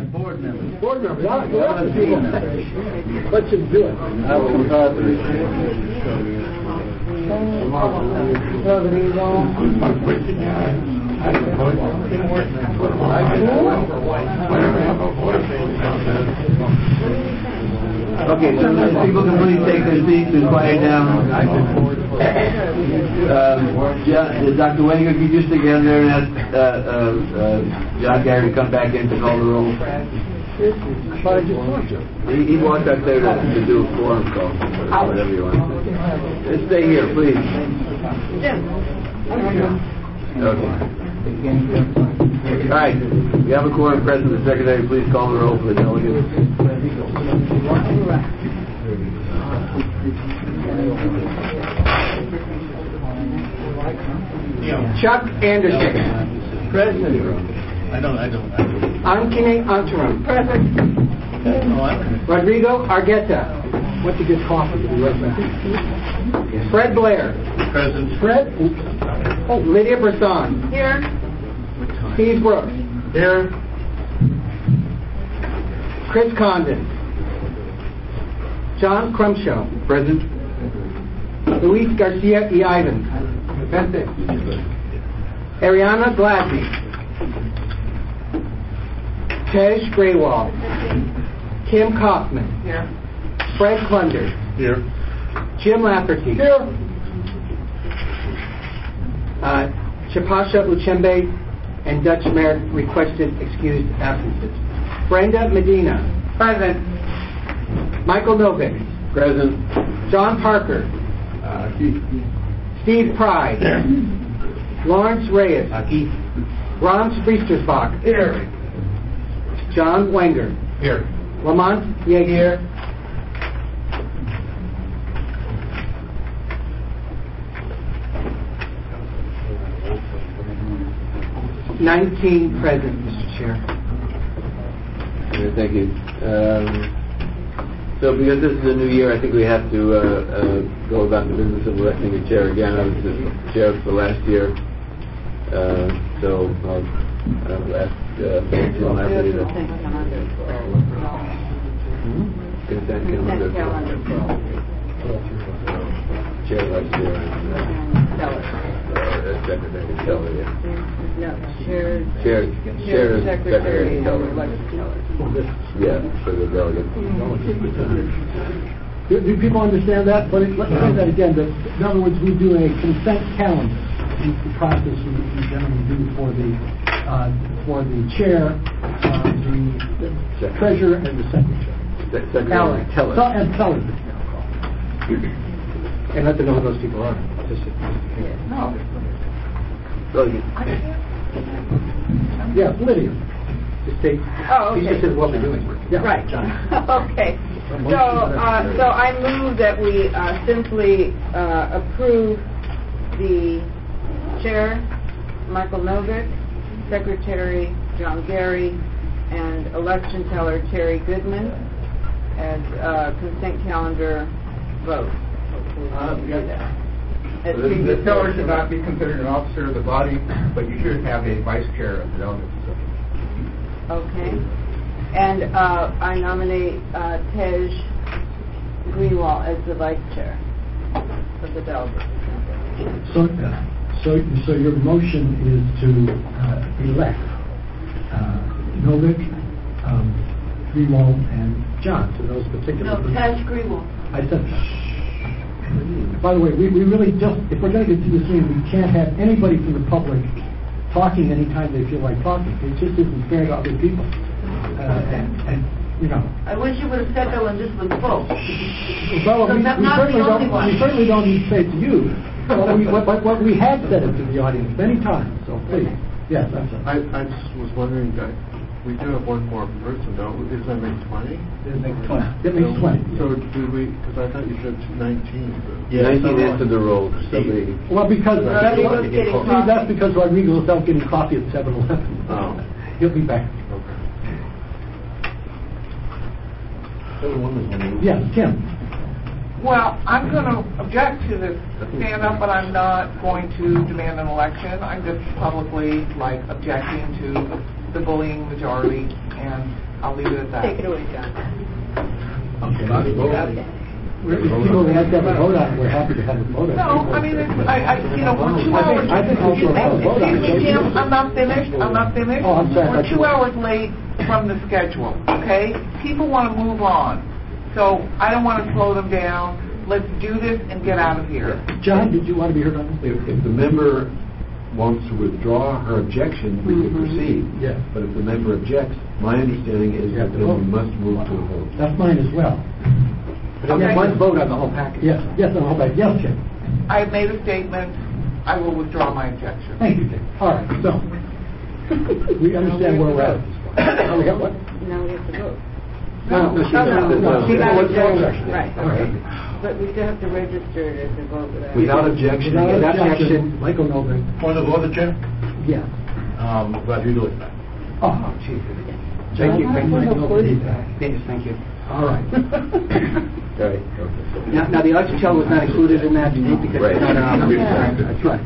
board members. Board members, go up to people. Let you do it. I will talk to you. Okay, so people can please take their seats and quiet down. Dr. Wenger, could you just stick down there and ask John Gary to come back in to call the roll? He walked up there to do a quorum call, whatever you want. Just stay here, please. Okay. All right, we have a quorum present. The secretary, please call the roll for the delegates. Chuck Anderson. Present. I don't. Ankine Antaram. Present. Rodrigo Argueta. Went to get coffee. Fred Blair. Present. Fred. Lydia Brisson. Here. Steve Brooks. Here. Chris Condon. John Crumshaw. Present. Luis Garcia y Ivan. Ariana Gladney. Tej Graywall. Kim Kaufman. Here. Fred Klunder. Here. Jim Lafferty. Here. Chapasha Uchembe and Dutch Merritt requested excused absences. Brenda Medina. Present. Michael Novik. Present. John Parker. Steve Pride. Lawrence Reyes. Ron Spriestersbach. Here. John Wenger. Here. Lamont Yeager. Present, Mr. Chair. Thank you. So because this is a new year, I think we have to go about the business of electing a chair again. I was the chair for last year. So I'll ask Jim Lafferty to... Consent calendar. Chair last year. Secretary Keller, yeah. No, chair is Secretary Keller. Yeah, for the delegates. Do people understand that? Let me say that again. In other words, we do a consent calendar. It's the process we generally do for the chair, the treasurer, and the secretary. Secretary Keller. And Keller. And let them know who those people are. No. Yeah, Lydia. Just say. Oh, okay. He just said what we're doing. Yeah, right. John. Okay. So I move that we simply approve the chair, Michael Novick, secretary John Gary, and election teller Terry Goodman as consent calendar vote. The teller should not be considered an officer of the body, but you should have a vice chair of the delegates. Okay. And I nominate Tej Greenwald as the vice chair of the delegates. So your motion is to elect Novick, Greenwald, and John to those particular. No, Tej Greenwald. I said. By the way, we really just, if we're going to get to this meeting, we can't have anybody from the public talking anytime they feel like talking. It just isn't fair to other people. And you know. I wish you would have said that when this was full. Well, we certainly don't need to say it to you. But we have said it to the audience many times. So please, yes, I'm sorry. I just was wondering that we do have one more person, don't we? Is that make 20? It makes 20. It makes 20. So do we? Because I thought you said 19. Yeah, 19 answered the roll. Somebody. Well, because that's because Rodrigo is out getting coffee at 7-Eleven. Oh, he'll be back. Okay. Yes, Kim. Well, I'm going to object to the stand-up, but I'm not going to demand an election. I'm just publicly, objecting to the bullying majority and I'll leave it at that. Take it away, John. Okay. Okay. If people would like to have a vote on it, we're happy to have a vote on it. No, I mean, we're 2 hours. I think we should have a vote on it. Excuse me, Jim, I'm not finished. Oh, I'm sorry. We're 2 hours late from the schedule, okay? People want to move on, so I don't want to slow them down. Let's do this and get out of here. John, did you want to be heard on this? If the member wants to withdraw her objection, we can proceed. Yeah. But if the member objects, my understanding is that then we must move to a vote. That's mine as well. Okay. One vote on the whole package. Yes, on the whole package. Yes, Jim. I have made a statement. I will withdraw my objection. Thank you, Jim. All right, so we understand where we're at. Oh, we got what? Now we have to vote. No. She got What's the objection. objection? Right. All right. But we still have to register it as a vote without. Without objection. Without objection, Michael Novak. Point of order, Chair. Yeah. Glad you do it. Oh, Jesus. Thank you. Yes, thank you. All right. All right. Now, the election channel was not included in that because Right. it's not on. That's right.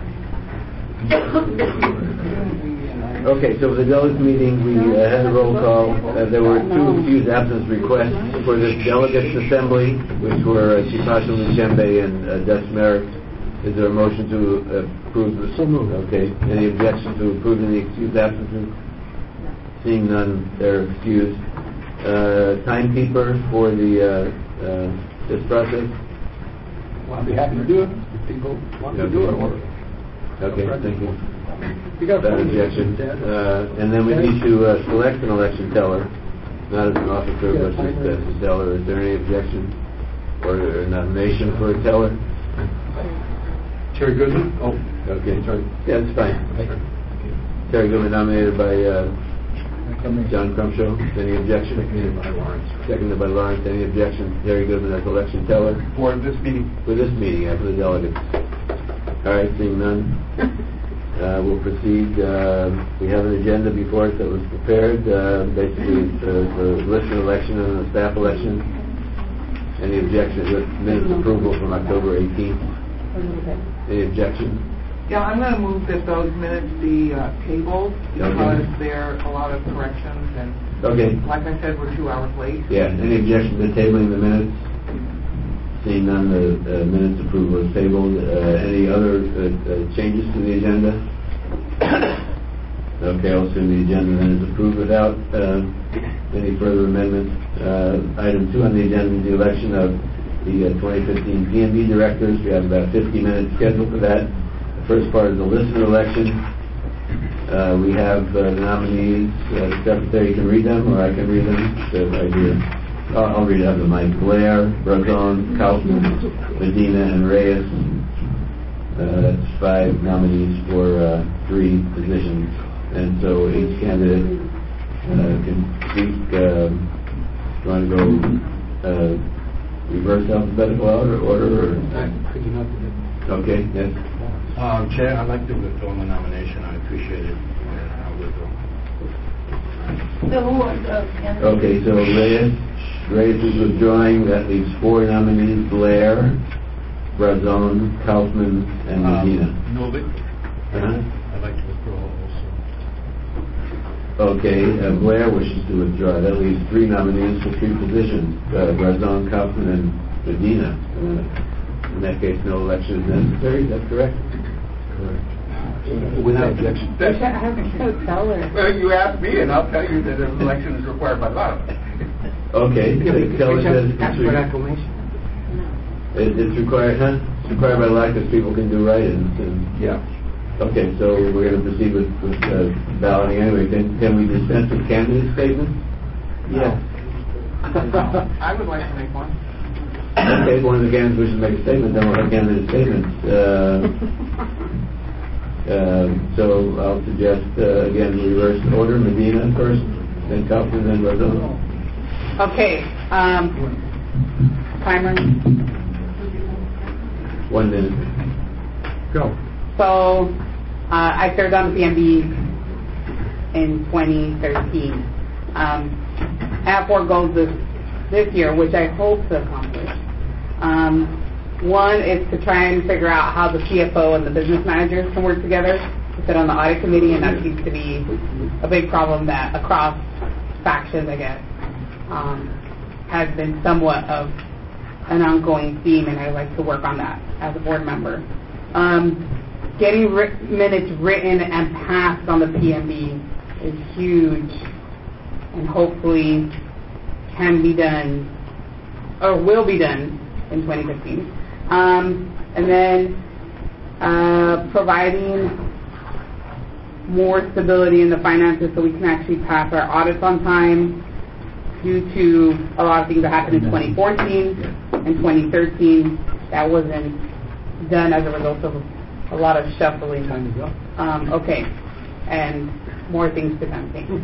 Okay, so for the delegate meeting, we had a roll call. There were 2 excused absence requests for this delegates assembly, which were Chipasha Luchembe and Dutch Merrick. Is there a motion to approve this? So moved. Okay. Any objection to approving the excused absences? Seeing none, they're excused. Timekeeper for the this process? Well, I'd be happy to do it if people want to do it. Or Okay, thank you. you got That objection. And then we need to select an election teller, not as an officer, but just as a teller. Is there any objection or nomination for a teller? Terry Goodman? Oh, Okay, yeah, that's fine. Terry Goodman nominated by John Crumshaw. Any objection? Seconded by Lawrence. Any objection? Terry Goodman as election teller for this meeting. for this meeting after the delegates. All right, seeing none, we'll proceed. We have an agenda before us that was prepared. Basically, it's the listener election and the staff election. Any objections? Minutes approval from October 18th. Any objection? Yeah, I'm going to move that those minutes be tabled because there are a lot of corrections and, Okay. like I said, we're 2 hours late. Yeah. Any objection to tabling the minutes? Seeing none, the minutes approval is tabled. Any other changes to the agenda? Okay, I'll assume the agenda then is approved without any further amendments. Item 2 on the agenda is the election of the 2015 PMB directors. We have about 50 minutes scheduled for that. The first part is the listener election. We have the nominees. The secretary can read them, or I can read them. So right here. I'll read out the mic. Blair, Brazon, Kaufman, Medina, and Reyes. That's 5 nominees for 3 positions. And so each candidate can speak. You want to go reverse alphabetical order? Okay, yes. Chair, I'd like to withdraw my nomination. I appreciate it. I'll withdraw. So who was the Okay, so Reyes is withdrawing. That leaves 4 nominees: Blair, Brazon, Kaufman, and Medina. Novik. Uh-huh. I'd like to withdraw also. Okay, Blair wishes to withdraw. That leaves 3 nominees for 3 positions: Brazon, Kaufman, and Medina. In that case, no election is necessary. Is that correct? Correct. Without objection. Well, you asked me, and I'll tell you that an election is required by law. Okay. Tell us that That's for acclamation. it's required, huh? It's required by law because people can do write-ins. Yeah. Okay, so we're going to proceed with balloting anyway. Can we dispense with candidate statements? Yeah. I would like to make one. Okay, if one of the candidates wishes to make a statement, then we'll have candidate statements. So I'll suggest, again, reverse order. Medina first, then Kaufman, then Brazon. Okay, timer. 1 minute. Go. So, I served on the PMB in 2013. I have 4 goals this year, which I hope to accomplish. One is to try and figure out how the CFO and the business managers can work together to sit on the audit committee, and that seems to be a big problem that across factions, I guess, has been somewhat of an ongoing theme, and I like to work on that as a board member. Getting minutes written and passed on the PMB is huge, and hopefully can be done, or will be done in 2015. And then providing more stability in the finances so we can actually pass our audits on time, due to a lot of things that happened in 2014 and 2013 that wasn't done as a result of a lot of shuffling. Okay, and more things to come. Thank you.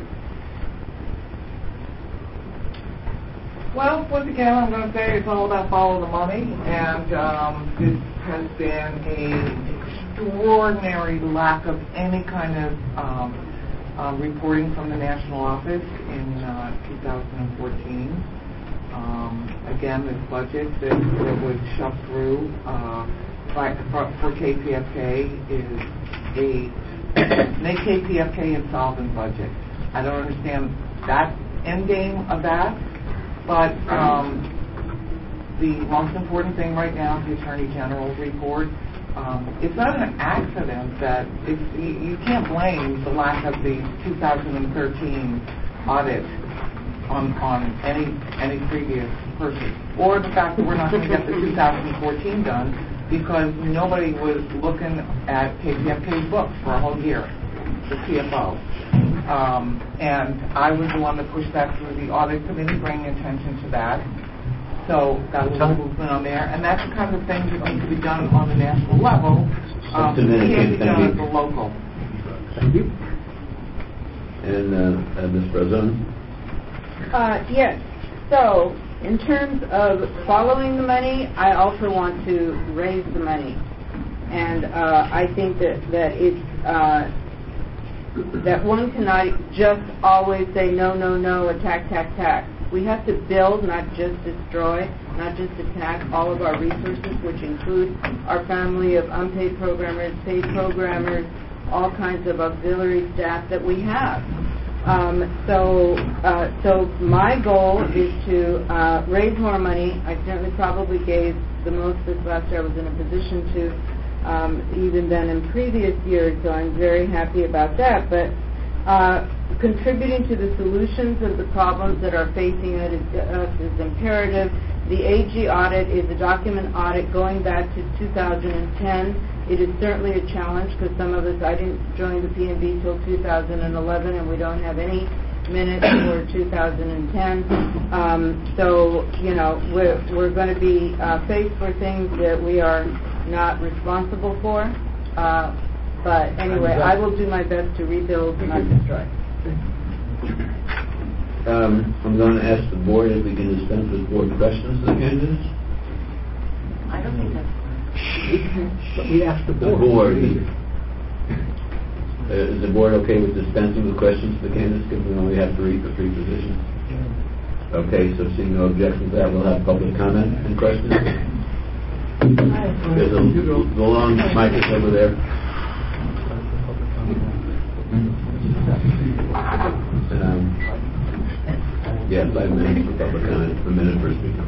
Well, once again, I'm going to say it's all about follow the money, and this has been an extraordinary lack of any kind of reporting from the national office in 2014. Again, this budget that was shoved through for KPFK is a make KPFK insolvent budget. I don't understand that end game of that. But the most important thing right now is the Attorney General's report. It's not an accident that you can't blame the lack of the 2013 audit on any previous person, or the fact that we're not going to get the 2014 done because nobody was looking at KPFK's books for a whole year, the CFO. And I was the one that pushed that through the audit committee, bringing attention to that. So that was a movement on there. And that's the kind of things that need to be done on the national level. Can't be done at the local. Thank you. And Ms. Brazon? Yes. So, in terms of following the money, I also want to raise the money. And I think that it's... that one cannot just always say no, attack. We have to build, not just destroy, not just attack all of our resources, which include our family of unpaid programmers, paid programmers, all kinds of auxiliary staff that we have. So my goal is to raise more money. I certainly probably gave the most this last year. I was in a position to even than in previous years, so I'm very happy about that. But contributing to the solutions of the problems that are facing us is imperative. The AG audit is a document audit going back to 2010. It is certainly a challenge because some of us, I didn't join the PMB till 2011, and we don't have any minutes for 2010. So, we're going to be faced with things that we are not responsible for. But anyway, I will do my best to rebuild, not destroy. I'm going to ask the board if we can dispense with board questions to the candidates. I don't think that's But we asked the The board. Is the board okay with dispensing with questions to the candidates because we only have three positions? Okay, so seeing no objections to that, we'll have public comment and questions. There's a long mic is over there. Yeah, 5 minutes for public comment, a minute per speaker.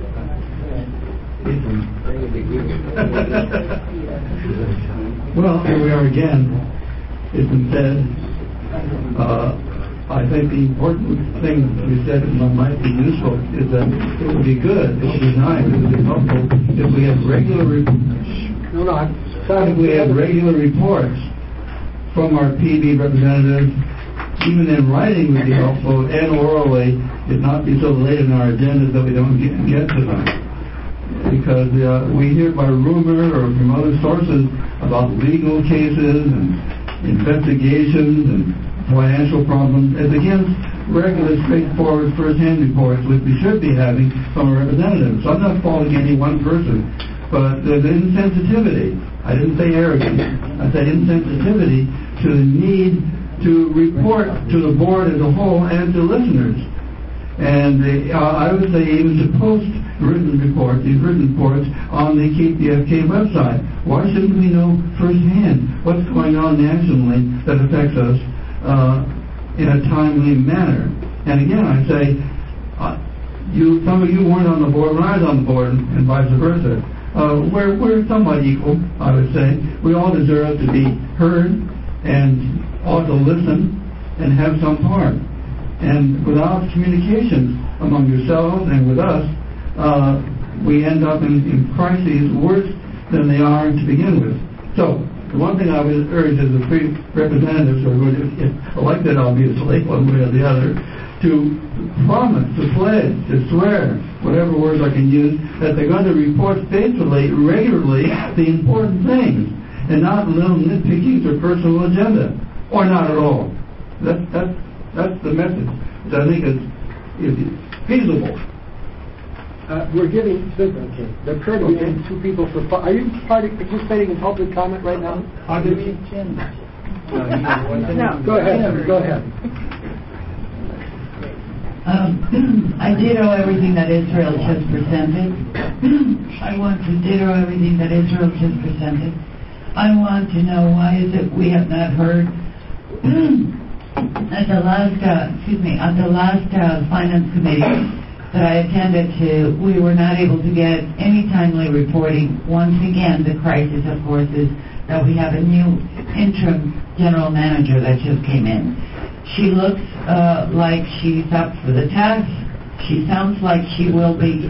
Well, here we are again. It's been said. I think the important thing we said that might be useful is that it would be good, it would be nice, it would be helpful if we had regular reports from our PB representatives, even in writing would be helpful, and orally, if not be so late in our agendas that we don't get to them. Because we hear by rumor or from other sources about legal cases and investigations and financial problems as against regular, straightforward, first-hand reports which we should be having from our representatives. So I'm not faulting any one person, but there's insensitivity. I didn't say arrogance. I said insensitivity to the need to report to the board as a whole and to listeners. And I would say even to post written reports, these written reports, on the KPFK website. Why shouldn't we know firsthand what's going on nationally that affects us in a timely manner? And again, I say, some of you weren't on the board when I was on the board, and vice versa. We're somewhat equal, I would say. We all deserve to be heard and ought to listen and have some part. And without communication among yourselves and with us, we end up in crises worse than they are to begin with. So, the one thing I would urge is the three representatives who are going to get elected, obviously, one way or the other, to promise, to pledge, to swear, whatever words I can use, that they're going to report faithfully, regularly, the important things, and not little nitpickings or personal agenda, or not at all. That's the message, which I think is feasible. We're giving, okay, there appear to be two people for, are you participating in public comment right now? No. Go ahead. I ditto everything that Israel just presented. I want to ditto everything that Israel just presented. I want to know why is it we have not heard at the last finance committee that I attended to, we were not able to get any timely reporting. Once again, the crisis, of course, is that we have a new interim general manager that just came in. She looks like she's up for the task. She sounds like she will be,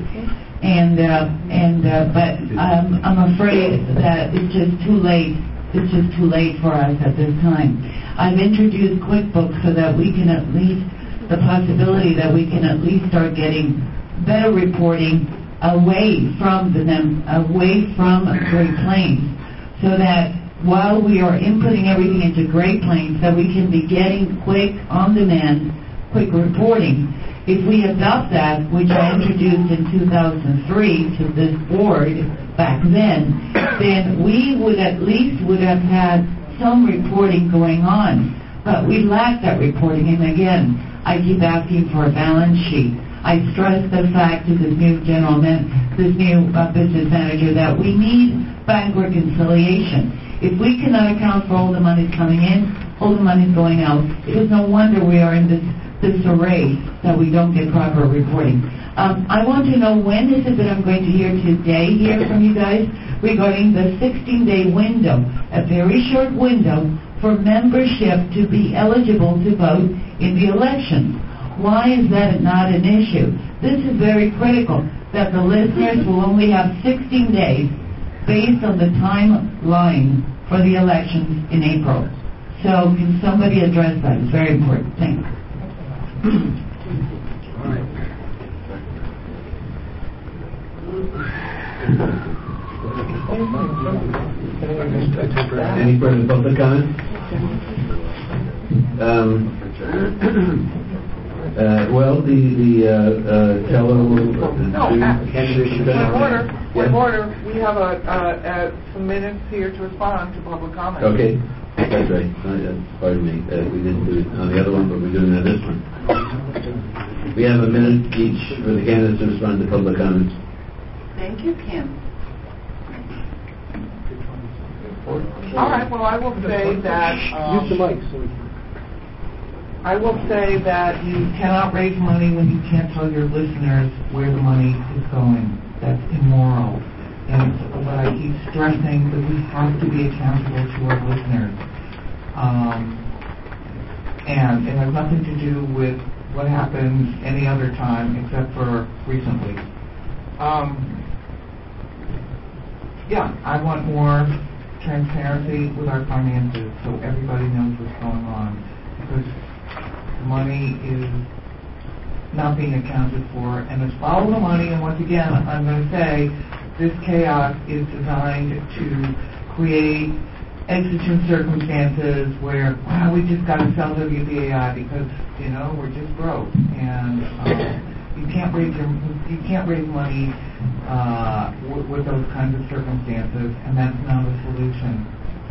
but I'm afraid that it's just too late. It's just too late for us at this time. I've introduced QuickBooks so that we can at least, the possibility that we can at least start getting better reporting away from Great Plains, so that while we are inputting everything into Great Plains, that we can be getting quick, on-demand, quick reporting. If we adopt that, which I introduced in 2003 to this board back then we would at least have had some reporting going on. But we lack that reporting, and again, I keep asking for a balance sheet. I stress the fact to this new business manager that we need bank reconciliation. If we cannot account for all the money coming in, all the money going out, it is no wonder we are in this array that we don't get proper reporting. I want to know, when is it that I'm going to hear from you guys regarding the 16-day window, a very short window for membership to be eligible to vote in the elections. Why is that not an issue? This is very critical, that the listeners will only have 16 days based on the timeline for the elections in April. So can somebody address that? It's very important. Thanks. All right. Any further public comment? Well, the fellow Point of order. We have some minutes here to respond to public comment. Okay, that's right. Pardon me. We didn't do it on the other one, but we're doing it on this one. We have a minute each for the candidates to respond to public comments. Thank you, Kim. All right. Well, I will say that use the mic so we can. I will say that you cannot raise money when you can't tell your listeners where the money is going. That's immoral. And what I keep stressing, that we have to be accountable to our listeners. And it has nothing to do with what happens any other time except for recently. I want more transparency with our finances so everybody knows what's going on. Because money is not being accounted for, and it's follow the money. And once again, I'm going to say this chaos is designed to create exigent circumstances where we just got to sell WBAI because we're just broke, and you can't raise money with those kinds of circumstances, and that's not a solution.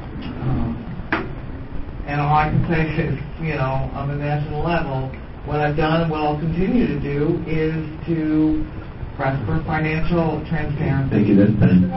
And all I can say is, on the national level, what I've done and what I'll continue to do is to press for financial transparency. Thank you. That's time.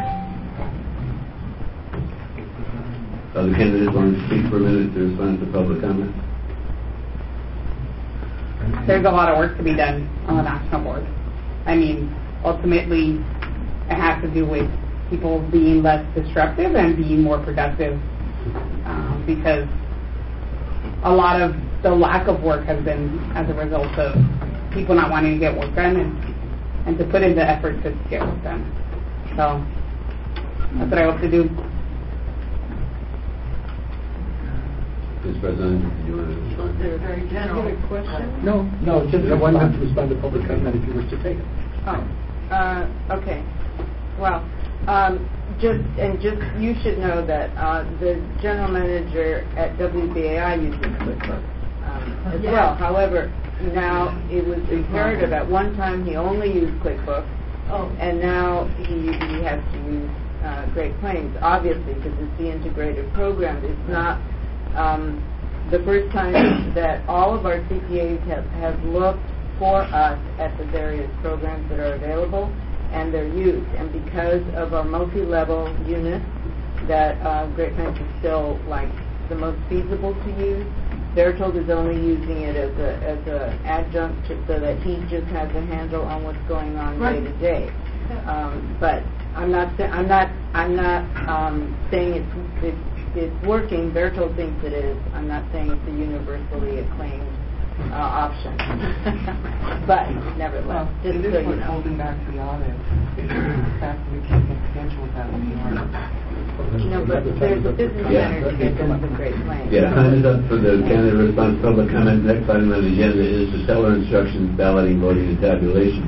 Other candidates want to speak for a minute to respond to public comment? there's a lot of work to be done on the national board. I mean, ultimately, it has to do with people being less disruptive and being more productive, because a lot of the lack of work has been as a result of people not wanting to get work done and to put in the effort to get work done. So that's what I hope to do. Mr. President, do you want to respond? Very general question. No, just a 1 minute to respond to public comment if you wish to take it. Okay. Well, just you should know that the general manager at WBAI uses QuickBooks as well. However, now it was imperative. At one time, he only used QuickBooks, and now he has to use Great Plains, obviously, because it's the integrated program. It's not the first time that all of our CPAs have looked for us at the various programs that are available, and they're used. And because of our multi-level unit, that Great Plains is still like the most feasible to use. Bertold is only using it as an adjunct so that he just has a handle on what's going on day to day. But I'm not saying it's working. Bertold thinks it is. I'm not saying it's a universally acclaimed option. But nevertheless, just it so is you what's know. holding back the audit. The fact that we can't get credentials out of the audit. No, but there's a business manager that does the Great Plains. Yeah, time is up for the candidate response public comment. Next item on the agenda is the seller instructions, balloting, voting, and tabulation.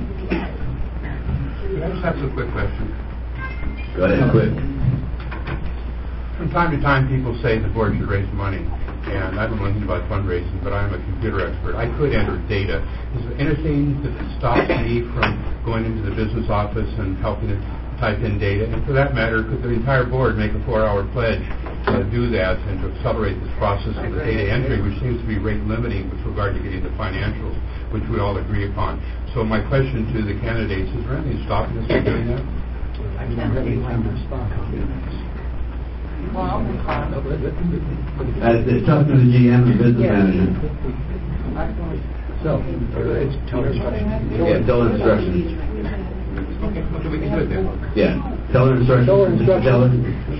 I just have a quick question. Go ahead, quick. From time to time, people say the board should raise money, and I don't know anything about fundraising, but I'm a computer expert. I could enter data. Is there anything that stops me from going into the business office and helping it type in data? And for that matter, could the entire board make a 4-hour pledge to do that and to accelerate this process of the data entry, which seems to be rate limiting with regard to getting the financials, which we all agree upon? So my question to the candidates, is there anything stopping us from doing that? I can't really respond. Well, I'll respond. It's talking to the GM and business manager. So, it's teller instructions. Yeah, teller instructions. Okay, we can do it then. Yeah, teller instructions. Teller instructions.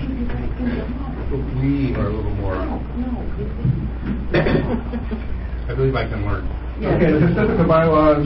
We are a little more... I believe I can learn. Okay, the specific bylaws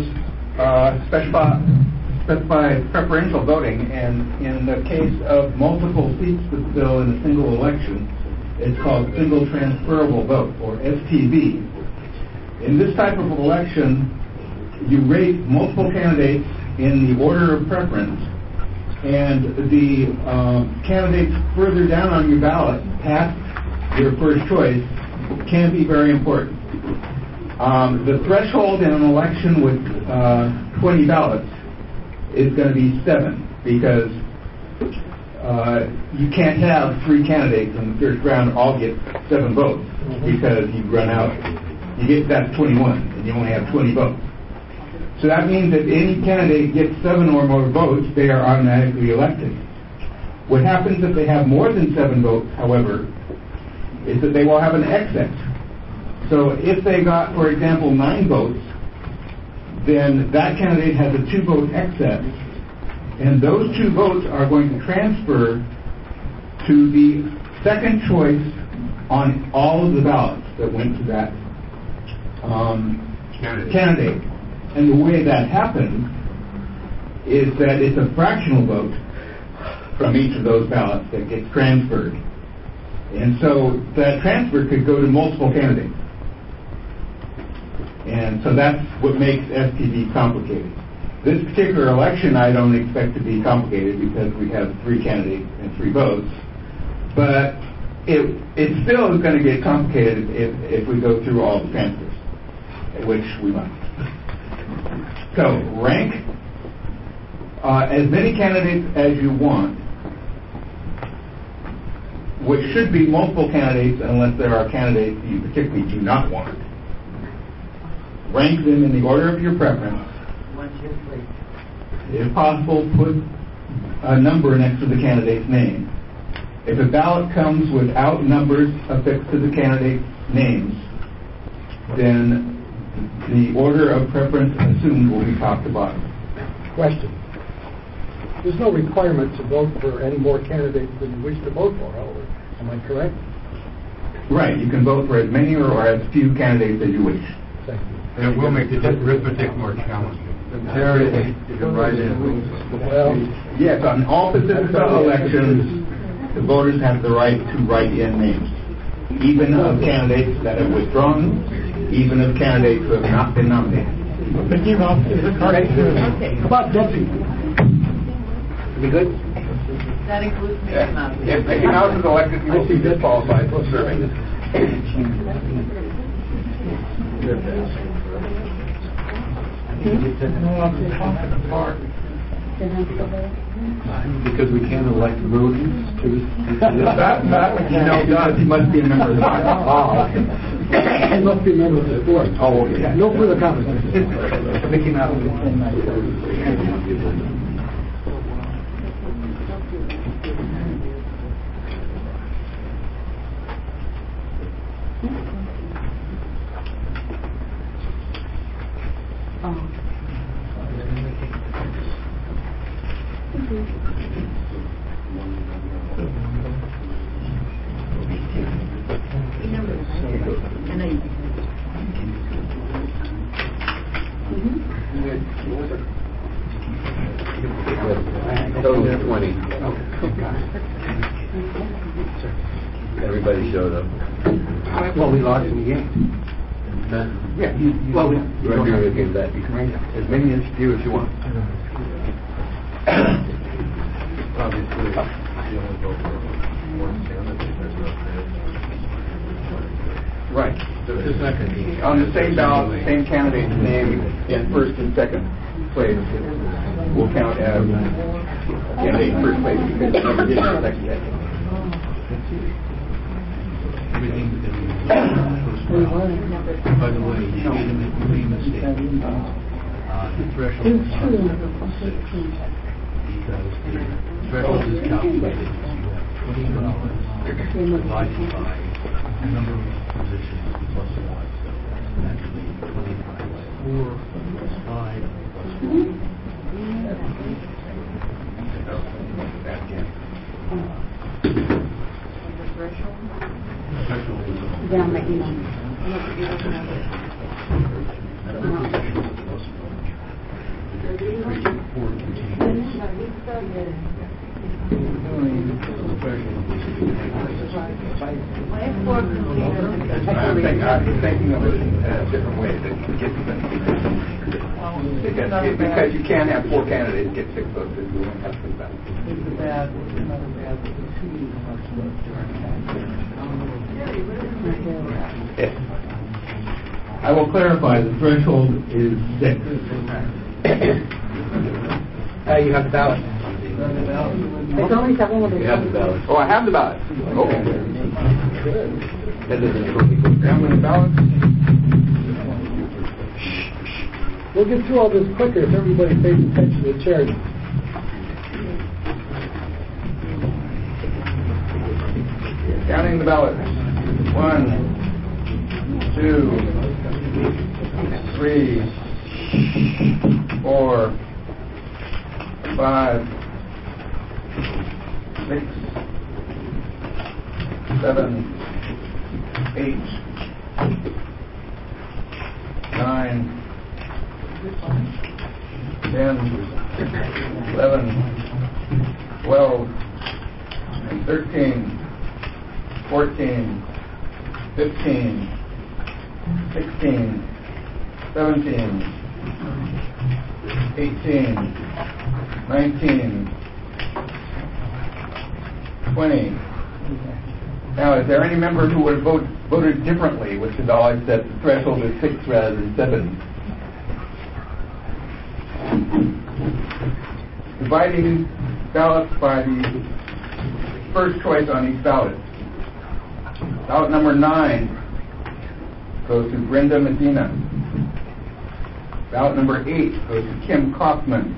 specify preferential voting, and in the case of multiple seats to fill in a single election, it's called single transferable vote, or STV. In this type of election, you rate multiple candidates in the order of preference, and the candidates further down on your ballot, past your first choice, can be very important. The threshold in an election with 20 ballots is going to be 7, because you can't have 3 candidates in the first round all get 7 votes, because you run out, that's 21, and you only have 20 votes. So that means that any candidate gets 7 or more votes, they are automatically elected. What happens if they have more than 7 votes, however, is that they will have an excess. So if they got, for example, 9 votes, then that candidate has a 2-vote excess, and those 2 votes are going to transfer to the second choice on all of the ballots that went to that candidate. And the way that happens is that it's a fractional vote from each of those ballots that gets transferred. And so that transfer could go to multiple candidates. And so that's what makes STV complicated. This particular election I don't expect to be complicated because we have 3 candidates and 3 votes. But it still is going to get complicated if we go through all the transfers, which we must. So rank as many candidates as you want, which should be multiple candidates unless there are candidates you particularly do not want. Rank them in the order of your preference. If possible, put a number next to the candidate's name. If a ballot comes without numbers affixed to the candidate's names, then the order of preference assumed will be top to bottom. Question. There's no requirement to vote for any more candidates than you wish to vote for, however. Am I correct? Right. You can vote for as many or as few candidates as you wish. Thank you. And it will make the arithmetic more challenging. Terry, you can write in. Well, Yes, on all Pacifica elections, the voters have the right to write in names, even of candidates that have withdrawn, even of candidates who have not been nominated. Mickey Mouse is correct. How about Dempsey? Be good? That includes Mickey Mouse. If Mickey Mouse is elected, he will be disqualified from serving. Because we can't elect rodents to... He must be a member of the party. Oh, okay. He must be a member of the board. Oh, okay. No further comments. Mickey Mouse. Total 20. Everybody showed up. Well, we lost in the game. Yeah, Well, we Don't have came back. you can write as many as few as you want. Obviously, you only vote for one candidate. There's no fair. right. So it's not going to be... On the same ballot, the same candidate's name in first and second place will count as candidate in first place because you never did the second place. Everything that we by the way, you made a mistake. The threshold is not 6 because the threshold is calculated as you have $20 divided by the number of positions plus 1. So that's actually 20 times 4 plus 5 plus 1. Yeah, I'll let you know. I'm thinking of it in a different way that gets them. Because you can't have 4 candidates get 6 votes if you only have 6 ballots. I will clarify, the threshold is 6. You have the ballot. It's only 7 with You have the ballot. Oh, I have the ballot. Okay. That doesn't show people. Down with the ballot. We'll get through all this quicker if everybody pays attention to the chair. Counting the ballots. 1, 2, 3, 4, 5, 6, 7, 8, 9, 10, 11, 12, 13, 14, 15, 16, 17, 18, 19, 20. Now, is there any member who would have voted differently, which is all I said, the threshold is 6 rather than 7? Dividing ballots by the first choice on each ballot. Ballot number 9 goes to Brenda Medina. Ballot number 8 goes to Kim Kaufman.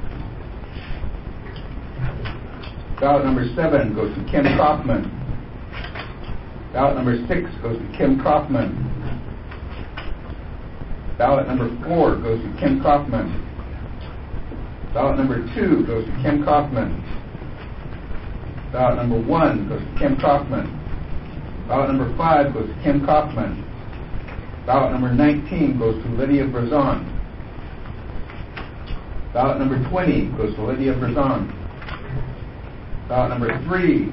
Ballot number 7 goes to Kim Kaufman. Ballot number 6 goes to Kim Kaufman. Ballot number 4 goes to Kim Kaufman. Ballot number 2 goes to Kim Kaufman. Ballot number 1 goes to Kim Kaufman. Ballot number 5 goes to Kim Kaufman. Ballot number 19 goes to Lydia Brazon. Ballot number 20 goes to Lydia Brazon. Ballot number 3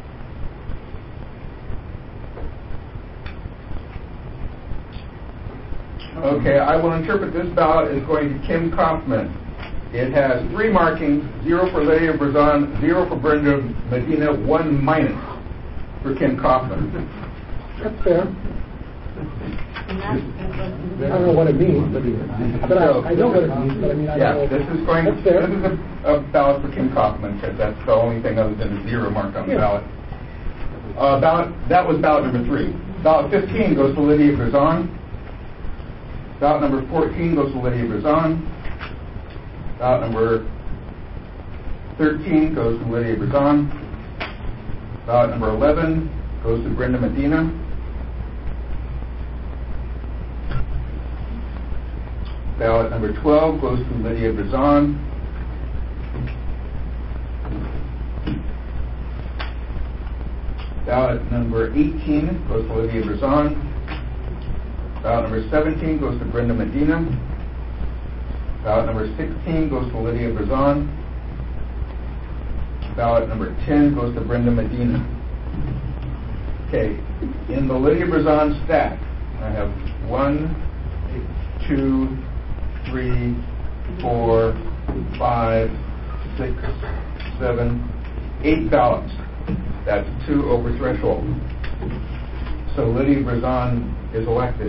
Okay, I will interpret this ballot as going to Kim Kaufman. It has 3 markings, 0 for Lydia Brazon, 0 for Brenda Medina, 1 minus for Kim Kaufman. That's fair. I don't know what it means, but I know what it means. But I mean, I don't know. This is going. This is a ballot for Kim Kaufman because that's the only thing other than a 0 mark on the ballot. That was ballot number 3. Ballot 15 goes to Lydia Brazon. Ballot number 14 goes to Lydia Brazon. Ballot number 13 goes to Lydia Brazon. Ballot number 11 goes to Brenda Medina. Ballot number 12 goes to Lydia Brazon. Ballot number 18 goes to Lydia Brazon. Ballot number 17 goes to Brenda Medina. Ballot number 16 goes to Lydia Brazon. Ballot number 10 goes to Brenda Medina. Okay, in the Lydia Brazon stack, I have 1, 2, 3, 4, 5, 6, 7, 8 ballots. That's 2 over threshold. So Lydia Brazon is elected.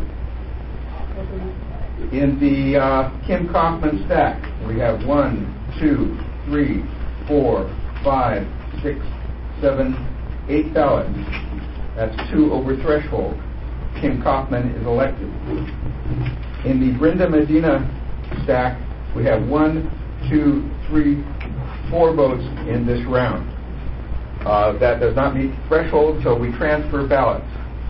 In the Kim Kaufman stack, we have 1, 2, 3, 4, 5, 6, 7, 8 ballots. That's 2 over threshold. Kim Kaufman is elected. In the Brenda Medina stack, we have 1, 2, 3, 4 votes in this round. That does not meet threshold, so we transfer ballots.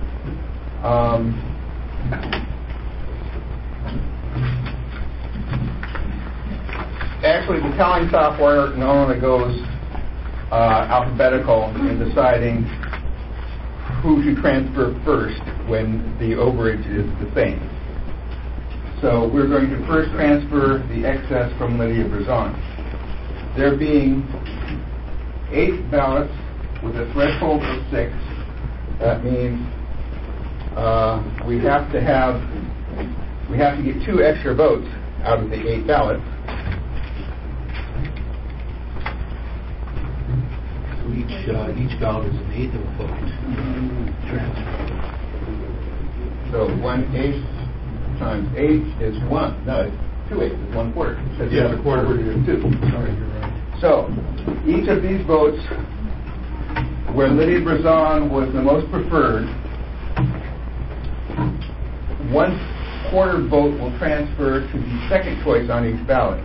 Actually, the tallying software normally goes alphabetical in deciding who to transfer first when the overage is the same. So we're going to first transfer the excess from Lydia Brazon. There being 8 ballots with a threshold of 6, that means we have to get 2 extra votes out of the 8 ballots. So each ballot is an eighth of a vote transfer. So 1/8 times 8 is 1. No, it's 2/8. It's 1/4. Yeah, a quarter. 2. Sorry, you're right. So each of these votes, where Lydia Brazon was the most preferred, 1/4 vote will transfer to the second choice on each ballot.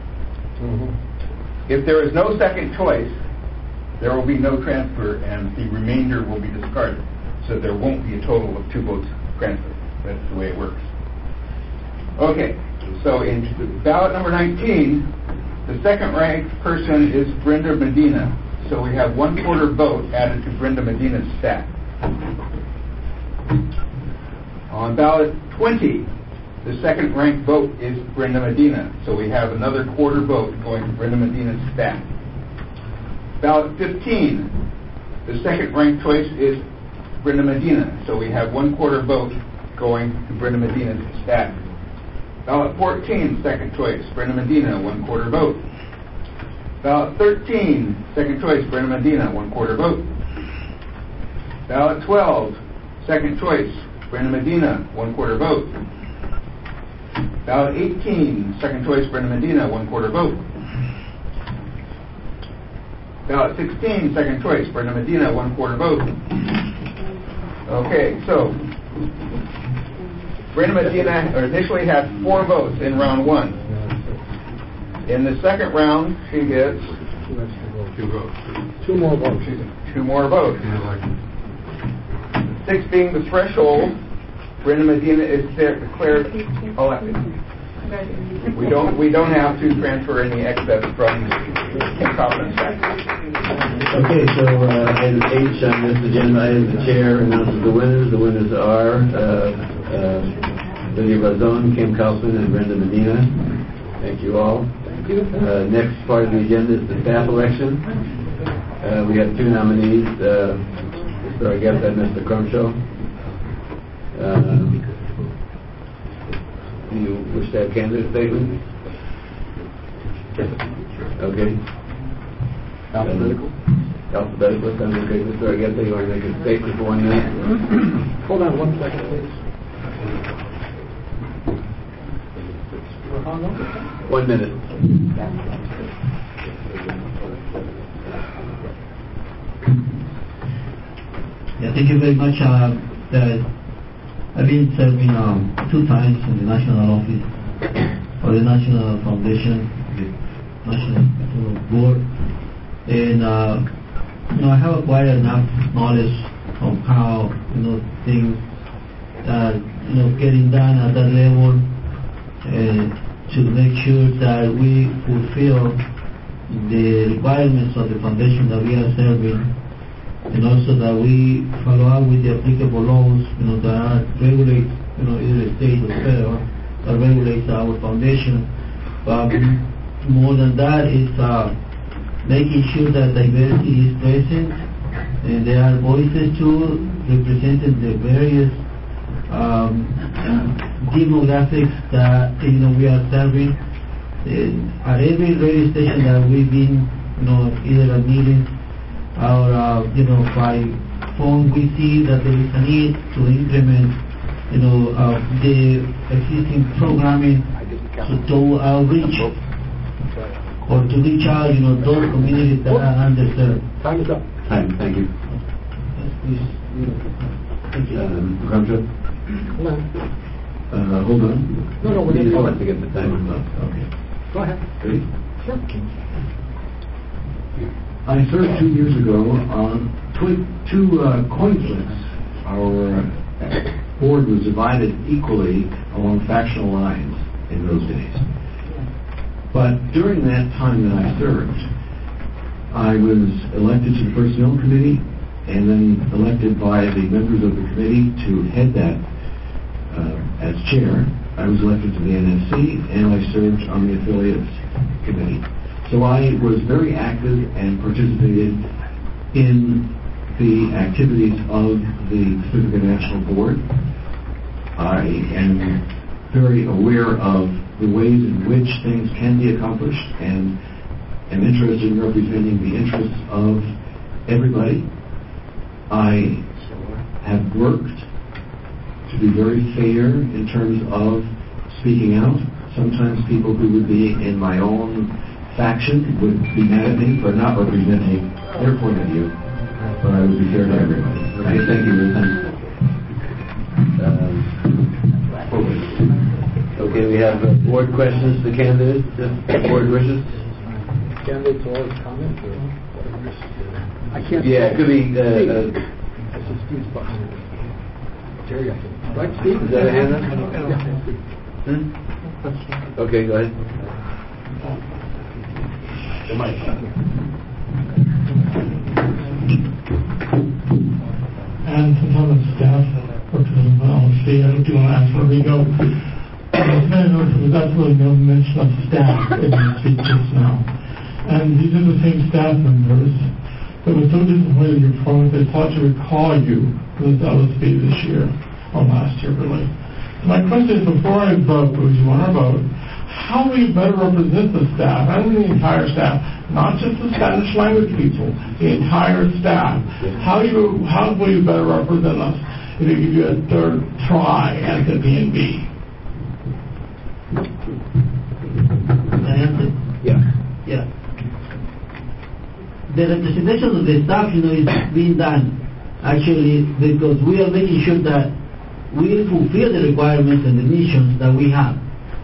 If there is no second choice, there will be no transfer, and the remainder will be discarded. So there won't be a total of 2 votes transferred. That's the way it works. Okay, so in ballot number 19, the second ranked person is Brenda Medina. So we have 1/4 vote added to Brenda Medina's stack. On ballot 20, the second ranked vote is Brenda Medina. So we have another 1/4 vote going to Brenda Medina's stack. Ballot 15, the second ranked choice is Brenda Medina. So we have 1/4 vote going to Brenda Medina's stack. Ballot 14, second choice, Brenda Medina, 1/4 vote. Ballot 13, second choice, Brenda Medina, 1/4 vote. Ballot 12, second choice, Brenda Medina, 1/4 vote. Ballot 18, second choice, Brenda Medina, 1/4 vote. Ballot 16, second choice, Brenda Medina, 1/4 vote. Okay, so Brenda Medina initially had 4 votes in round 1. In the second round, she gets 2 votes. 2 more votes. 2 more votes. 6 being the threshold, Brenda Medina is declared elected. We don't have to transfer any excess from Kaufman tax. Okay, so item H on this agenda item, the chair announces the winners. The winners are Lydia Razon, Kim Kaufman, and Brenda Medina. Thank you all. Next part of the agenda is the staff election. We have two nominees, Mr. Argueta and Mr. Crumshaw. Do you wish to have candidate statement? Okay. Alphabetical. Sounds okay. Mr. Argueta, you want to make a statement for 1 minute? Hold on 1 second, please. 1 minute. Yeah, thank you very much. I've been serving 2 times in the national office or the national foundation, the national board, and I have acquired enough knowledge of how things getting done at that level, to make sure that we fulfill the requirements of the foundation that we are serving, and also that we follow up with the applicable laws, that regulate, either state or federal, that regulates our foundation. But more than that is making sure that diversity is present, and there are voices too, representing the various demographics that we are serving. At every radio station that we've been, either at meetings or by phone, we see that there is a need to implement the existing programming to outreach or to reach out those communities that are underserved. Time is up. Time. Thank you. Yes, please. Thank you. Crumshaw? Hold on. No, we just want to get the time. Okay. Go ahead. Ready? Sure. I served 2 years ago on two coin flips. Our board was divided equally along factional lines in those days. But during that time that I served, I was elected to the Personnel Committee and then elected by the members of the committee to head that as chair. I was elected to the NFC and I served on the Affiliates Committee. So I was very active and participated in the activities of the Pacifica National Board. I am very aware of the ways in which things can be accomplished and am interested in representing the interests of everybody. I have worked to be very fair in terms of speaking out. Sometimes people who would be in my own faction would be mad at me for not representing their point of view, but I would be fair to everybody. Okay, thank you, Lieutenant. Okay, we have board questions to candidates. Board wishes. Candidates or comments or I can't. Yeah, it could be. This is Steve's box. Jerry, I think. Right, Steve? Is that a hand up? Yeah. Okay, go ahead. The mic. And some of the staff representing LC, I do want to ask Rodrigo. There was absolutely no mention of staff in the speech just now. And these are the same staff members that were so disappointed in your performance they thought to recall you for this LSP this year, or last year really. So my question is, before I vote, because you want to vote, how will you better represent the staff, I mean the entire staff, not just the Spanish language people, the entire staff? How will you better represent us if we give you a third try at the PNB? Yeah. The representation of the staff, is being done actually because we are making sure that we fulfill the requirements and the missions that we have.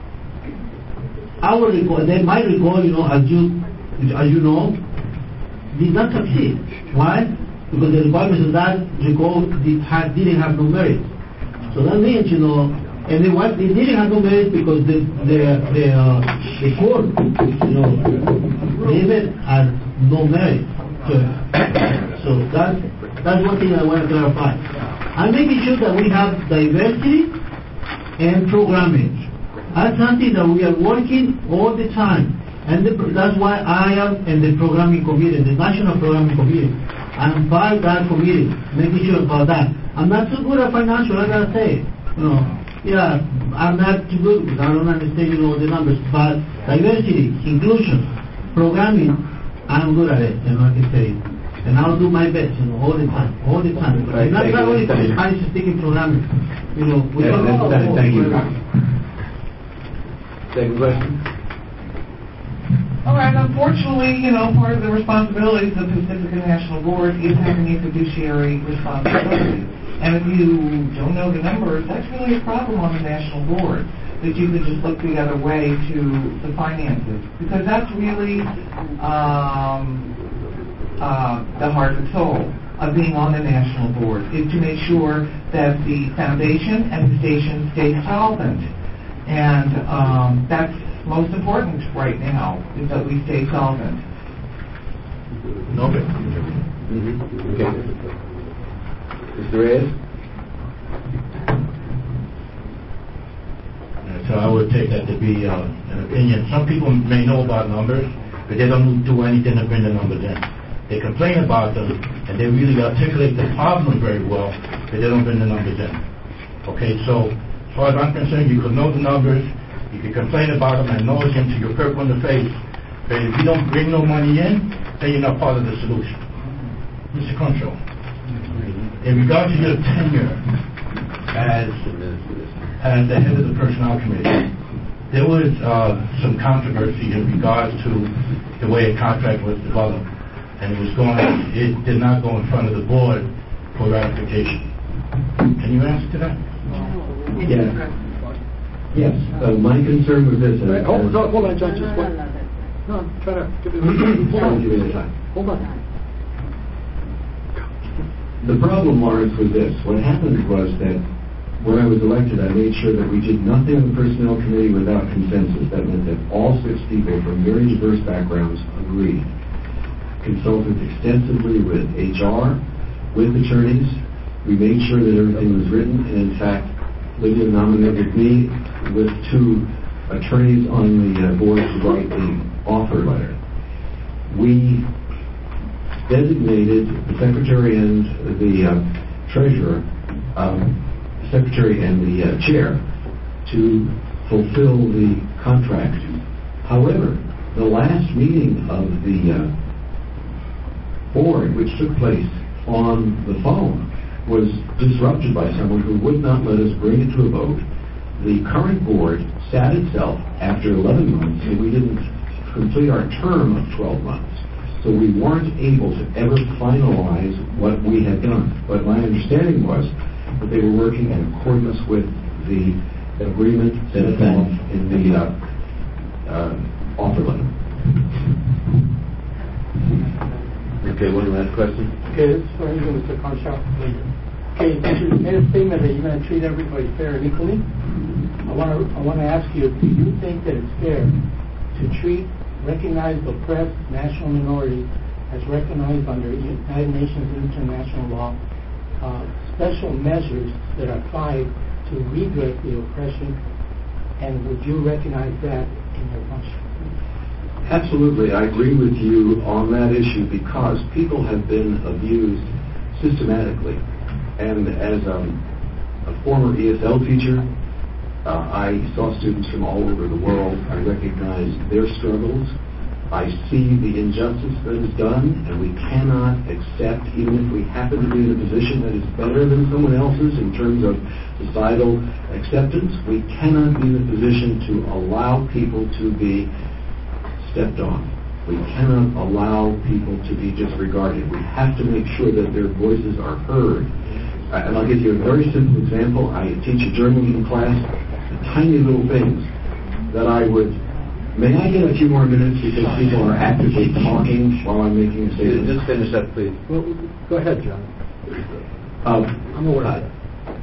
My recall, as you know, did not succeed. Why? Because the requirements of that recall didn't have no merit. So that means, you know, and they didn't have no merit because the court, you know, gave it as no merit. So that's one thing I want to clarify. I'm making sure that we have diversity and programming. That's something that we are working all the time. And that's why I am in the programming committee, the National Programming Committee. I'm part of that committee, making sure about that. I'm not so good at financial, I gotta say. You know, yeah, I'm not too good because I don't understand, you know, the numbers. But diversity, inclusion, programming, I'm good at it, you know, I can say. And I'll do my best, you know, all the time. But not only for the Spanish-speaking programming, you know. Thank you. Second question. All right, unfortunately, you know, part of the responsibilities of the Pacifica National Board is having a fiduciary responsibility. And if you don't know the numbers, that's really a problem on the national board, that you can just look the other way to the finances. Because that's really the heart and soul of being on the national board, is to make sure that the foundation and the station stay solvent. And that's most important right now, is that we stay solvent. Okay. Mr. Reyes? So I would take that to be an opinion. Some people may know about numbers, but they don't do anything to bring the numbers in. They complain about them, and they really articulate the problem very well, but they don't bring the numbers in. Okay, so as far as I'm concerned, you could know the numbers, you could complain about them and nose them to your purple in the face, but if you don't bring no money in, then you're not part of the solution. Mr. Crenshaw, in regard to your tenure as the head of the Personnel Committee, there was some controversy in regards to the way a contract was developed, and it did not go in front of the board for ratification. Can you answer to that? Yes. My concern was this. Hold on, John. Just one. No, I'm trying to give you time. Hold on. The problem, Lawrence, was this. What happened was that when I was elected, I made sure that we did nothing on the Personnel Committee without consensus. That meant that all 6 people from very diverse backgrounds agreed. Consulted extensively with HR, with attorneys. We made sure that everything was written, and in fact, Lydia nominated me with 2 attorneys on the board to write the offer letter. We designated the secretary and the treasurer, secretary and the chair, to fulfill the contract. However, the last meeting of the board, which took place on the phone, was disrupted by someone who would not let us bring it to a vote. The current board sat itself after 11 months, and we didn't complete our term of 12 months. So we weren't able to ever finalize what we had done. But my understanding was that they were working in accordance with the agreement set forth in the offer letter. Okay, one last question. Okay, this is for you, Mr. Crenshaw. Okay, you made a statement that you're going to treat everybody fair and equally. I want to ask you, do you think that it's fair to treat recognized oppressed national minorities as recognized under United Nations international law, special measures that are applied to redress the oppression, and would you recognize that in your function? Absolutely. I agree with you on that issue because people have been abused systematically. And as a former ESL teacher, I saw students from all over the world. I recognize their struggles. I see the injustice that is done, and we cannot accept, even if we happen to be in a position that is better than someone else's in terms of societal acceptance, we cannot be in a position to allow people to be stepped on. We cannot allow people to be disregarded. We have to make sure that their voices are heard. And I'll give you a very simple example. I teach a journalism class. Tiny little things that I would... May I get a few more minutes because people are actively talking while I'm making a statement? Just finish up, please. Well, go ahead, John. I'm aware of that.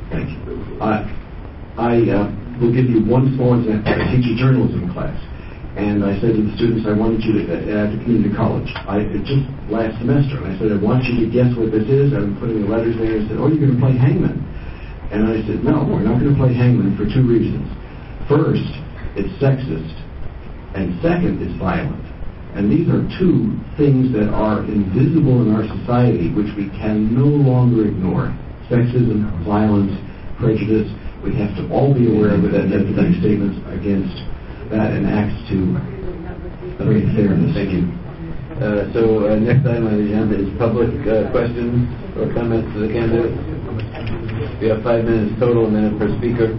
Thank you. I will give you one small example. I teach a journalism class, and I said to the students, I wanted you to, at the community college, just last semester, and I said, I want you to guess what this is. I'm putting the letters there, and said, oh, you're going to play hangman. And I said, no, we're not going to play hangman for two reasons. First, it's sexist, and second, it's violent. And these are two things that are invisible in our society, which we can no longer ignore. Sexism, violence, prejudice. We have to all be aware of it and have to make statements against that and acts to bring fairness. Thank you. Next item on the agenda is public questions or comments to the candidates. We have 5 minutes total, a minute per speaker.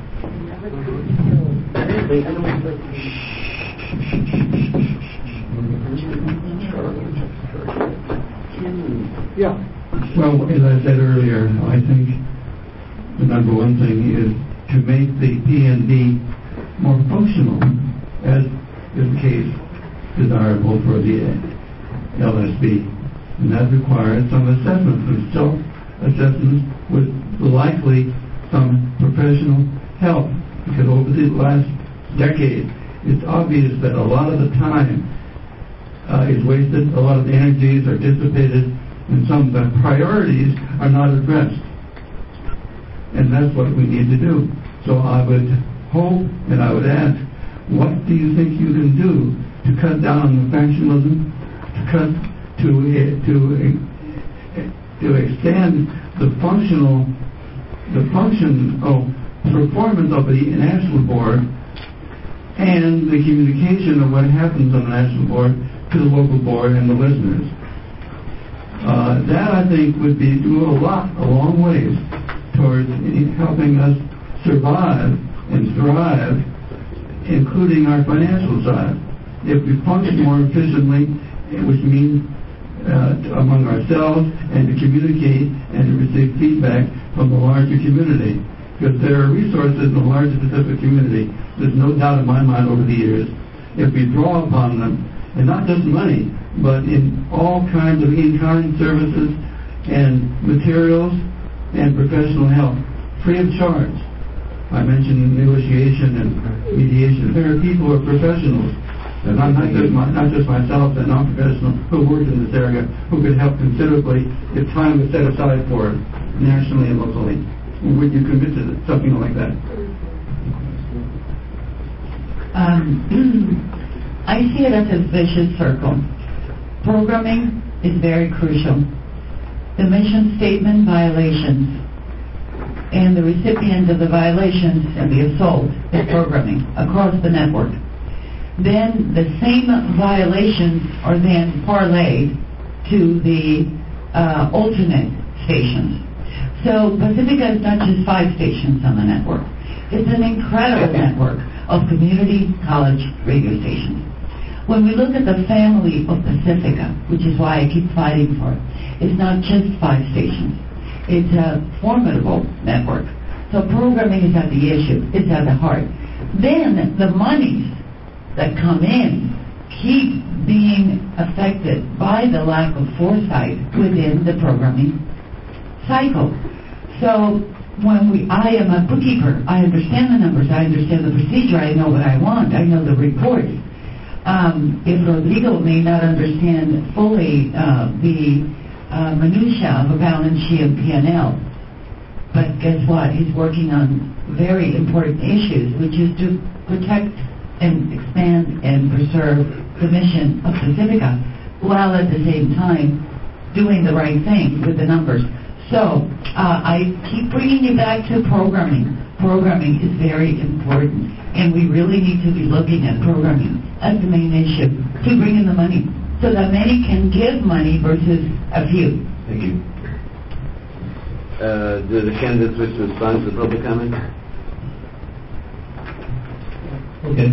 Yeah. Well, as I said earlier, I think the number one thing is to make the PND more functional, as is the case desirable for the LSB. And that requires some assessment, some self-assessments with likely some professional help. Because over the last decade, it's obvious that a lot of the time is wasted, a lot of the energies are dissipated, and some of the priorities are not addressed. And that's what we need to do. So I would hope and I would ask, what do you think you can do to cut down on the factionalism, to extend the functional performance of the national board and the communication of what happens on the national board to the local board and the listeners. That, I think, would do a long ways towards helping us survive and thrive, including our financial side. If we function more efficiently, which means among ourselves, and to communicate and to receive feedback from the larger community. Because there are resources in the larger Pacific community, there's no doubt in my mind over the years, if we draw upon them, and not just money, but in all kinds of in-kind services and materials and professional help, free of charge. I mentioned negotiation and mediation. There are people who are professionals, and not just myself, and non-professionals who work in this area, who could help considerably if time was set aside for it, nationally and locally. Would you commit to something like that? I see it as a vicious circle. Programming is very crucial. The mission statement violations and the recipient of the violations and the assault is programming across the network. Then the same violations are then parlayed to the alternate stations. So Pacifica is not just 5 stations on the network. It's an incredible network of community college radio stations. When we look at the family of Pacifica, which is why I keep fighting for it, it's not just 5 stations. It's a formidable network. So programming is at the issue. It's at the heart. Then the monies that come in keep being affected by the lack of foresight within the programming cycle. So I am a bookkeeper. I understand the numbers. I understand the procedure. I know what I want. I know the reports. If Rodrigo may not understand fully the minutia of a balance sheet and P&L, but guess what? He's working on very important issues, which is to protect and expand and preserve the mission of Pacifica, while at the same time doing the right thing with the numbers. So I keep bringing you back to programming. Programming is very important, and we really need to be looking at programming as the main issue to bring in the money, so that many can give money versus a few. Thank you. Do the candidates wish to respond to the public comment? Okay.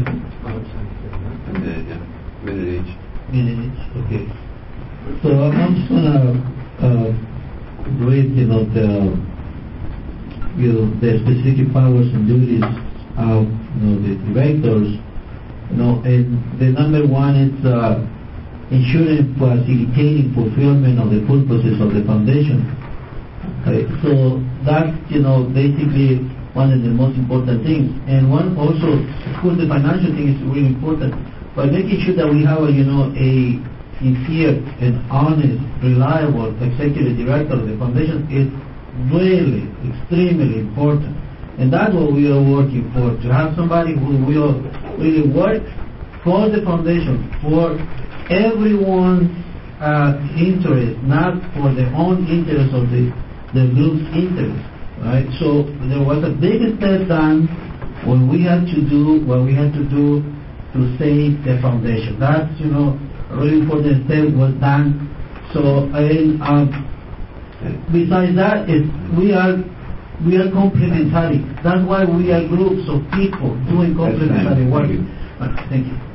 Minute each. Okay. So I'm just gonna read, the specific powers and duties of the directors. And the number one is ensuring facilitating fulfillment of the purposes of the foundation. So that's, basically one of the most important things. And one also, of course, the financial thing is really important, but making sure that we have, a sincere and honest, reliable executive director of the foundation is really extremely important. And that's what we are working for, to have somebody who will really work for the foundation, for everyone's interest, not for the own interest of the group's interest, right? So there was a big step done when we had to do what we had to do to save the foundation. That's, a really important step was done. So, besides that, we are complementary. That's why we are groups of people doing complementary work. Thank you.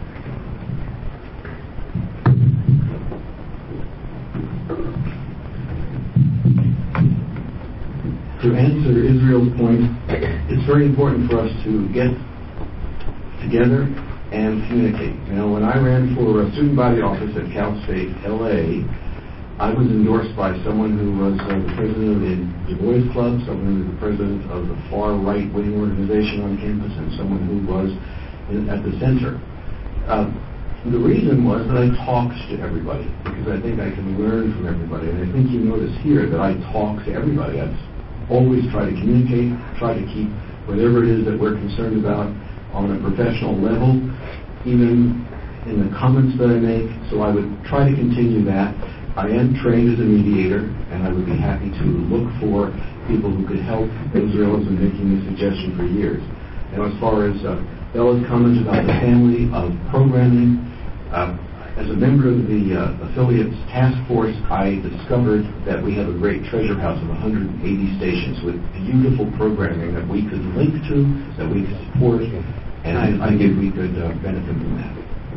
To answer Israel's point, it's very important for us to get together and communicate. When I ran for a student body office at Cal State LA, I was endorsed by someone who was the president of the Du Bois Club, someone who was the president of the far right-wing organization on campus, and someone who was at the center. The reason was that I talked to everybody, because I think I can learn from everybody. And I think you notice here that I talk to everybody. I've always tried to communicate, try to keep whatever it is that we're concerned about on a professional level, even in the comments that I make. So I would try to continue that. I am trained as a mediator, and I would be happy to look for people who could help Israel. Has been making this suggestion for years. As far as Bella's comments about the family of programming, as a member of the affiliates task force, I discovered that we have a great treasure house of 180 stations with beautiful programming that we could link to, that we could support, and I think we could benefit from that.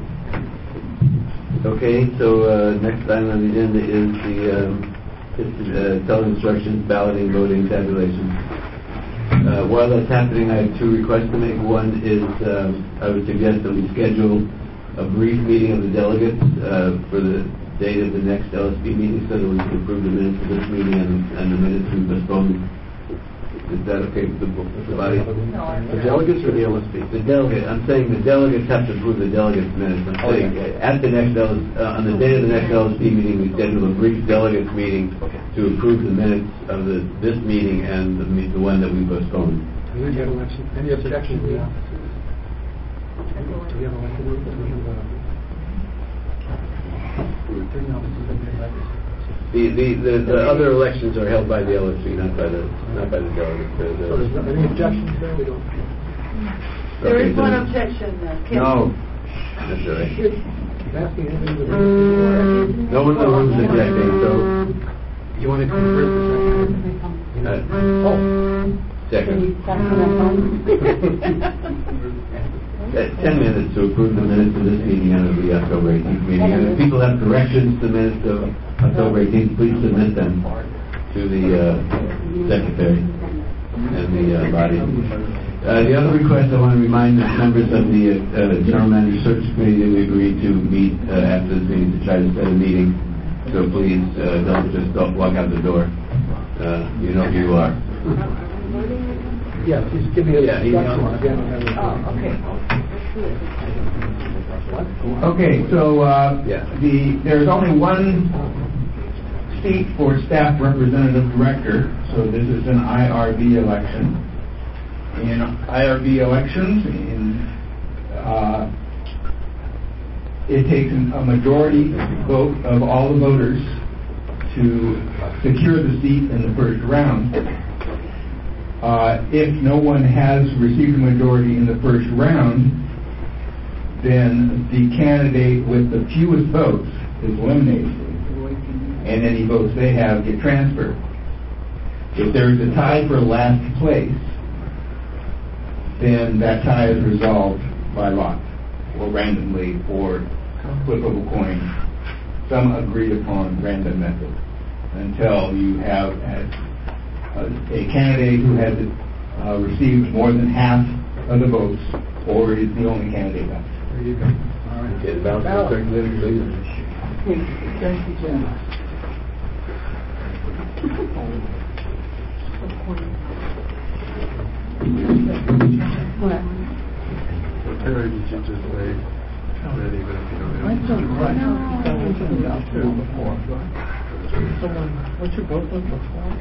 Okay, so next item on the agenda is the tele-instructions, balloting, voting, tabulation. While that's happening, I have two requests to make. One is I would suggest that we schedule a brief meeting of the delegates for the date of the next LSP meeting so that we can approve the minutes of this meeting and the minutes we postponed. Is that okay with the body? The delegates or the LSP? The delegate. I'm saying the delegates have to approve the delegates' minutes. I'm saying at the next on the day of the next LSP meeting, we schedule a brief delegates meeting to approve the minutes of this meeting and the one that we postponed. Any objections? Do we have The other elections are held by the LSP, not by the delegates. So there's any objections there? We don't. There is one objection. No. That's all right. No one's objecting. So you want to convert the second? Second. 10 minutes to approve the minutes of this meeting and of the October 18th meeting. And if people have corrections to the minutes of October 18th, please submit them to the secretary and the body. The other request, I want to remind the members of the General Manager Search Committee that we agreed to meet after this meeting to try to set a meeting. So please don't walk out the door. You know who you are. Yeah, please give me a instruction. Oh, okay. Okay, so there's only one seat for staff representative director, so this is an IRB election. In IRB elections, it takes a majority vote of all the voters to secure the seat in the first round. If no one has received a majority in the first round, then the candidate with the fewest votes is eliminated, and any votes they have get transferred. If there is a tie for last place, then that tie is resolved by lot, or randomly, or flip of a coin, some agreed upon random method, until you have a candidate who has received more than half of the votes, or is the only candidate left. There you go. All right. Okay, the balance is circulated, please. Thank you, Jim. What? What period did you just say? That even if you don't have... What's your book look before?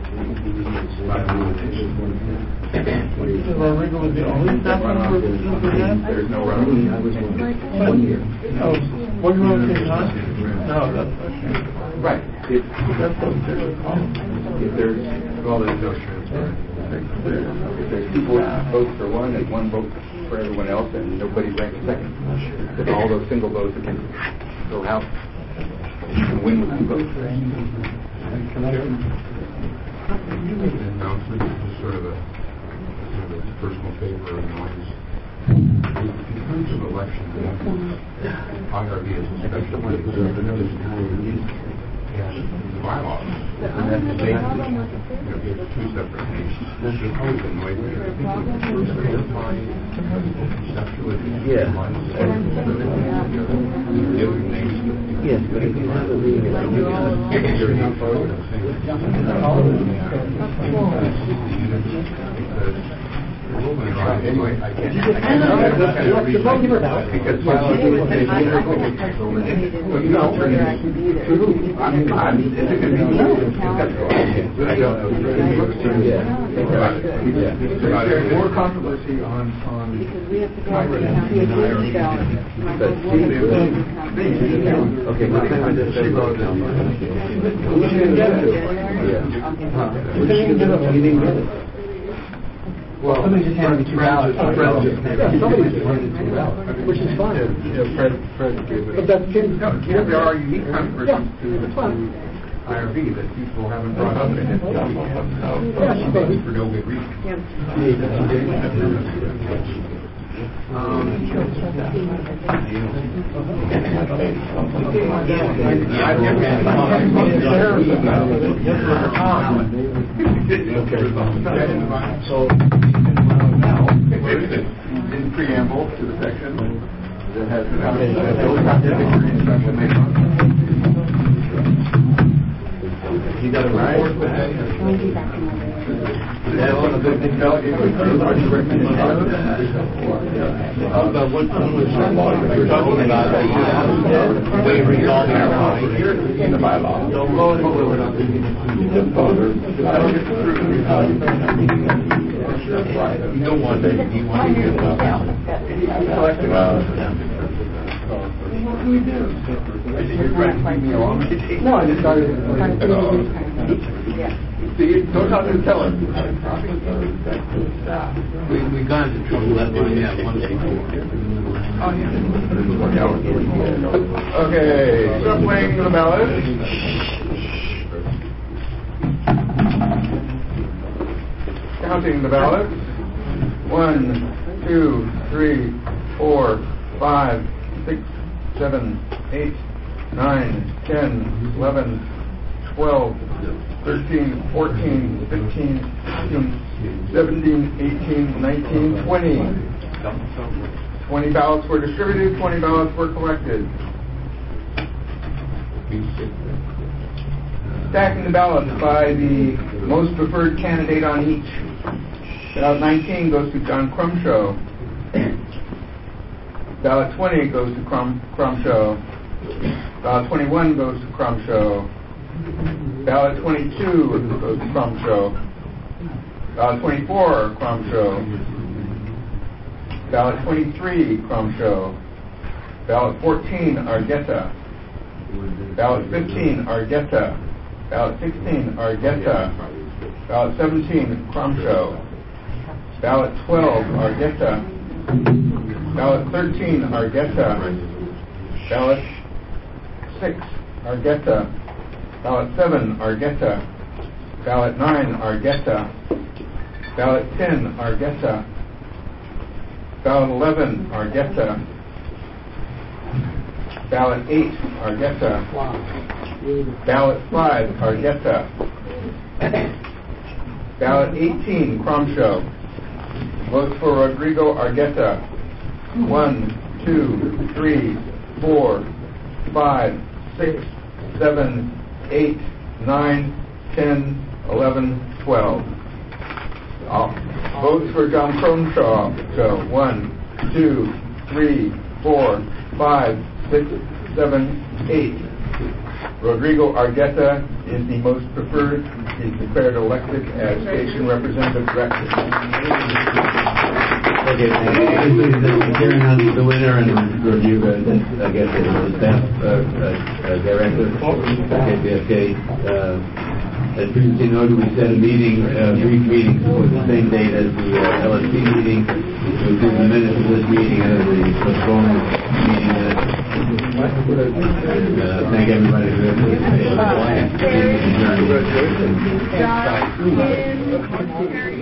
There's no revolution. 1 year. Oh, 1 relocation, huh? No, that's okay. Right. If there's... Well, there's no transfer. If there's 2 votes for one and 1 vote for everyone else, and nobody ranks second, then all those single votes can go out and win with 2 votes. Announcement is sort of a personal favor of mine. In terms of election, IRB is a special case. And the bylaws, and that's the same. It's 2 separate things. This is always annoyed me. I think the first clarifying conceptually. Yeah. Yes, but if you have a meeting, anyway, I can't. There's more controversy on because we have to go over the okay, we're talking about this. Well, somebody just handed me 2 ballots. Yeah, somebody just handed 2 ballots, which is fine. Fred gave it. But that's Kim. There are unique controversies to IRB that people haven't brought up in it. For no good reason. So in preamble to the section that has those contradictory information. You got it right. That's one of the big delegates. But what you're talking about waiving all the rights in the bylaw. You don't want that. You want to What can we do? You're trying to keep me along. No, I just started. See, don't talk to the teller. We got into trouble that way, yeah, once before. Okay, shuffling the ballot. Counting the ballots. 1, 2, 3, 4, 5, 6, 7, 8, 9, 10, 11, 12, 13, 14, 15, 16, 17, 18, 19, 20. 20 ballots were distributed, 20 ballots were collected. Stacking the ballots by the most preferred candidate on each. Ballot 19 goes to John Crumshow. Ballot 20 goes to Crumshow. Ballot 21 goes to Crumshow. Ballot 22 goes to Crumshow. Ballot 24, Crumshow. Ballot 23, Crumshow. Ballot 14, Argueta. Ballot 15, Argueta. Ballot 16, Argueta. Ballot 17, Crumshow. Ballot 12, Argueta. Ballot 13, Argueta. Ballot 6, Argueta. Ballot 7, Argueta. Ballot 9, Argueta. Ballot 10, Argueta. Ballot 11, Argueta. Ballot 8, Argueta. Ballot 5, Argueta. Ballot 18, Crumshow. Votes for Rodrigo Argueta. 1, 2, 3, 4, 5, 6, 7, 8, 9, 10, 11, 12. Votes for John Crumshaw. So 1, 2, 3, 4, 5, 6, 7, 8. Rodrigo Argueta is the most preferred. He's declared elected as station representative director. Okay, the chair announces the winner and Rodrigo, I guess, is the staff director at JFK. As previously noted, we set a meeting, brief meeting for the same date as the LSP meeting, to include the minutes of this meeting and the postponed meeting minutes. Thank everybody for their participation.